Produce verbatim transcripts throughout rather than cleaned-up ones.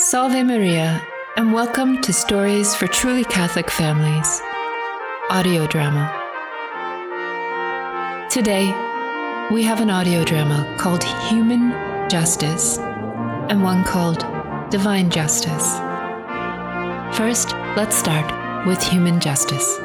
Salve Maria, and welcome to Stories for Truly Catholic Families, audio drama. Today, we have an audio drama called Human Justice and one called Divine Justice. First, let's start with Human Justice.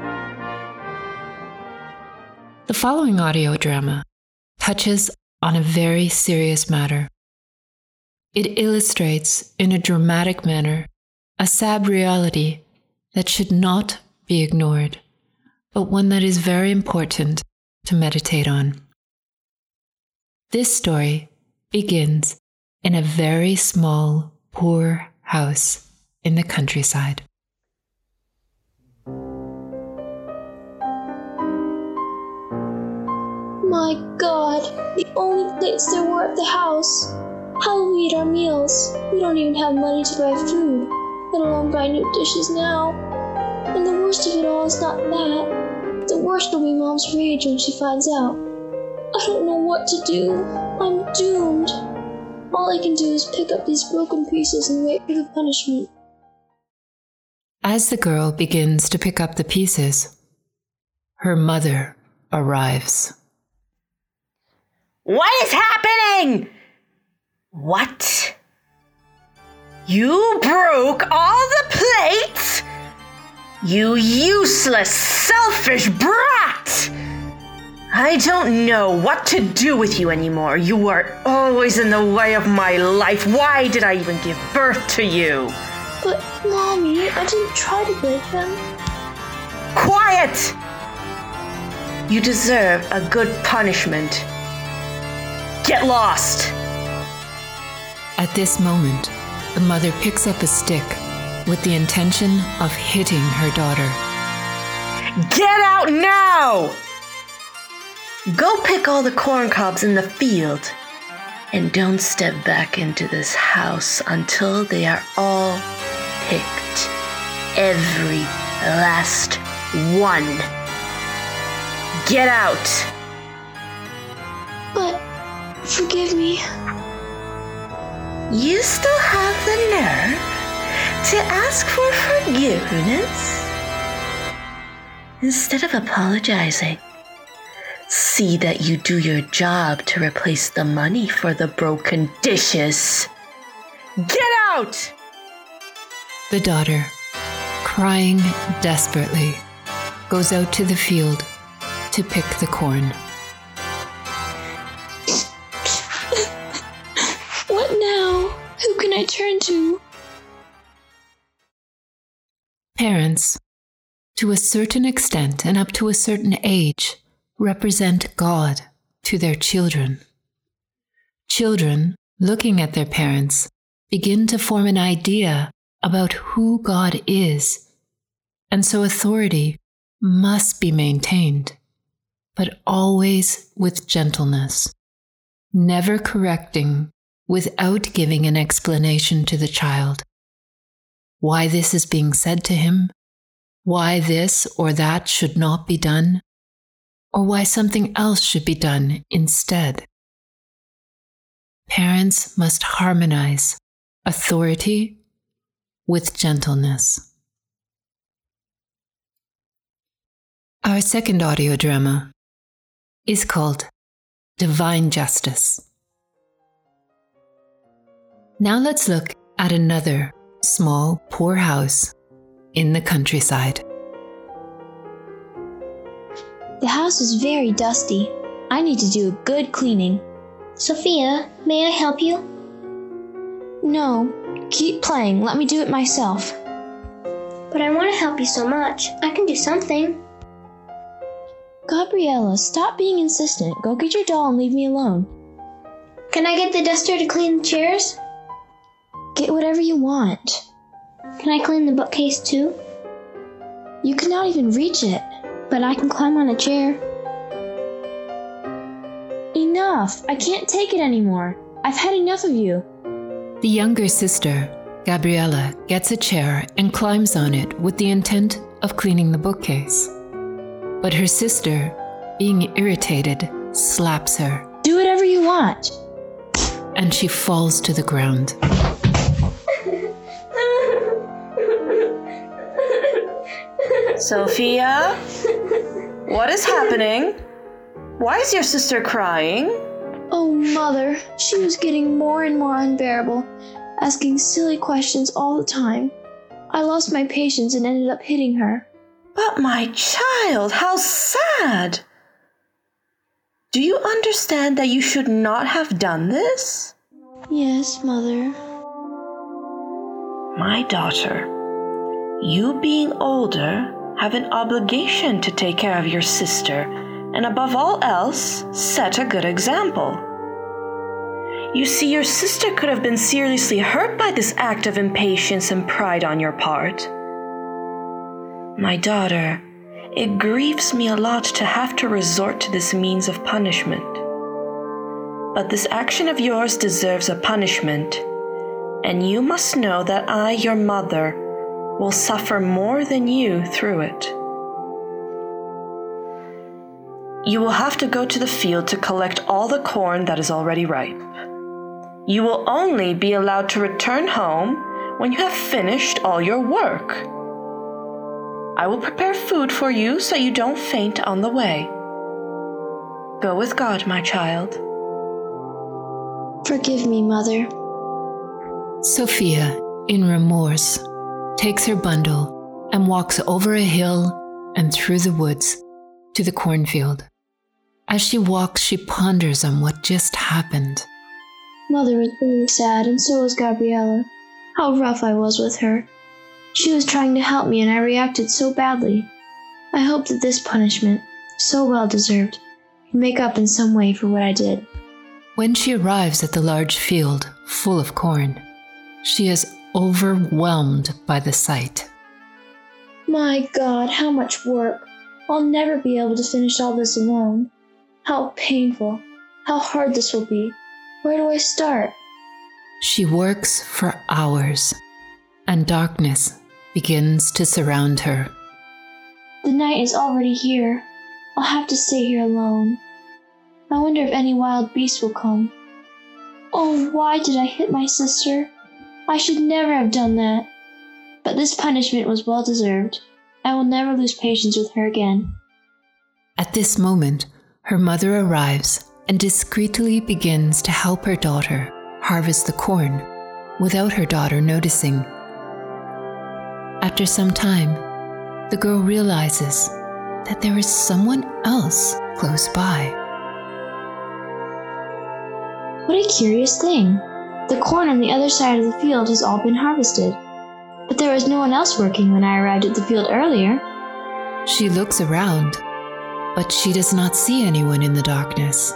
The following audio drama touches on a very serious matter. It illustrates in a dramatic manner a sad reality that should not be ignored, but one that is very important to meditate on. This story begins in a very small, poor house in the countryside. My God, the only plates there were at the house. How will we eat our meals? We don't even have money to buy food, let alone buy new dishes now. And the worst of it all is not that. The worst will be Mom's rage when she finds out. I don't know what to do. I'm doomed. All I can do is pick up these broken pieces and wait for the punishment. As the girl begins to pick up the pieces, her mother arrives. What is happening? What? You broke all the plates? You useless, selfish brat! I don't know what to do with you anymore. You are always in the way of my life. Why did I even give birth to you? But, Mommy, I didn't try to break them. Quiet! You deserve a good punishment. Get lost! At this moment, the mother picks up a stick with the intention of hitting her daughter. Get out now! Go pick all the corn cobs in the field, and don't step back into this house until they are all picked. Every last one. Get out! But, forgive me. You still have the nerve to ask for forgiveness? Instead of apologizing, see that you do your job to replace the money for the broken dishes. Get out! The daughter, crying desperately, goes out to the field to pick the corn. What now? Who can I turn to? Parents, to a certain extent and up to a certain age, represent God to their children. Children, looking at their parents, begin to form an idea about who God is, and so authority must be maintained, but always with gentleness, never correcting without giving an explanation to the child. Why this is being said to him, why this or that should not be done, or why something else should be done instead. Parents must harmonize authority with gentleness. Our second audio drama is called Divine Justice. Now let's look at another small, poor house in the countryside. The house is very dusty. I need to do a good cleaning. Sophia, may I help you? No, keep playing. Let me do it myself. But I want to help you so much. I can do something. Gabriella, stop being insistent. Go get your doll and leave me alone. Can I get the duster to clean the chairs? Get whatever you want. Can I clean the bookcase too? You cannot even reach it. But I can climb on a chair. Enough! I can't take it anymore. I've had enough of you. The younger sister, Gabriella, gets a chair and climbs on it with the intent of cleaning the bookcase. But her sister, being irritated, slaps her. Do whatever you want. And she falls to the ground. Sophia? What is happening? Why is your sister crying? Oh, Mother, she was getting more and more unbearable, asking silly questions all the time. I lost my patience and ended up hitting her. But my child, how sad! Do you understand that you should not have done this? Yes, Mother. My daughter, you being older have an obligation to take care of your sister, and above all else, set a good example. You see, your sister could have been seriously hurt by this act of impatience and pride on your part. My daughter, it grieves me a lot to have to resort to this means of punishment. But this action of yours deserves a punishment, and you must know that I, your mother, will suffer more than you through it. You will have to go to the field to collect all the corn that is already ripe. You will only be allowed to return home when you have finished all your work. I will prepare food for you so you don't faint on the way. Go with God, my child. Forgive me, Mother. Sophia, in remorse, takes her bundle and walks over a hill and through the woods to the cornfield. As she walks, she ponders on what just happened. Mother was very sad, and so was Gabriella. How rough I was with her. She was trying to help me, and I reacted so badly. I hope that this punishment, so well deserved, can make up in some way for what I did. When she arrives at the large field full of corn, she is overwhelmed by the sight. My God, how much work! I'll never be able to finish all this alone. How painful, how hard this will be. Where do I start? She works for hours, and darkness begins to surround her. The night is already here. I'll have to stay here alone. I wonder if any wild beast will come. Oh, why did I hit my sister? I should never have done that. But this punishment was well deserved. I will never lose patience with her again. At this moment, her mother arrives and discreetly begins to help her daughter harvest the corn without her daughter noticing. After some time, the girl realizes that there is someone else close by. What a curious thing. The corn on the other side of the field has all been harvested. But there was no one else working when I arrived at the field earlier. She looks around, but she does not see anyone in the darkness.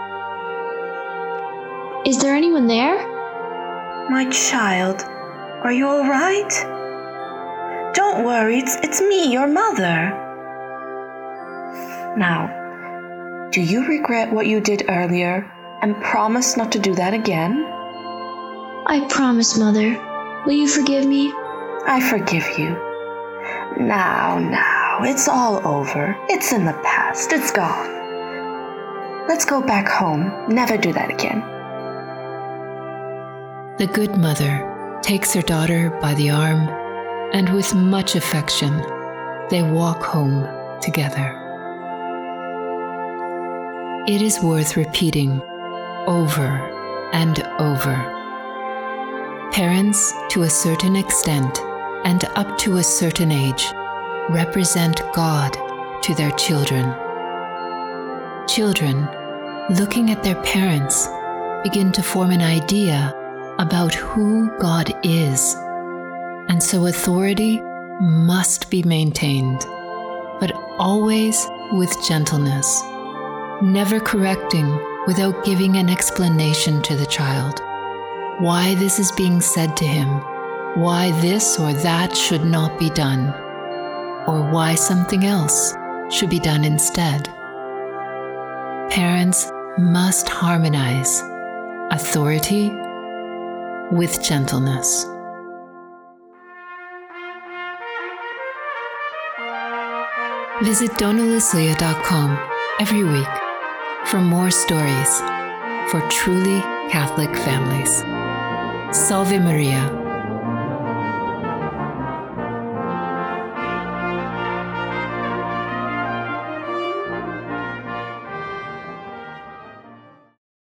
Is there anyone there? My child, are you all right? Don't worry, it's, it's me, your mother. Now, do you regret what you did earlier and promise not to do that again? I promise, Mother. Will you forgive me? I forgive you. Now, now, it's all over. It's in the past. It's gone. Let's go back home. Never do that again. The good mother takes her daughter by the arm, and with much affection, they walk home together. It is worth repeating over and over. Parents, to a certain extent and up to a certain age, represent God to their children. Children, looking at their parents, begin to form an idea about who God is, and so authority must be maintained, but always with gentleness, never correcting without giving an explanation to the child. Why this is being said to him, why this or that should not be done, or why something else should be done instead. Parents must harmonize authority with gentleness. Visit donna lucia dot com every week for more stories for truly Catholic families. Salve Maria.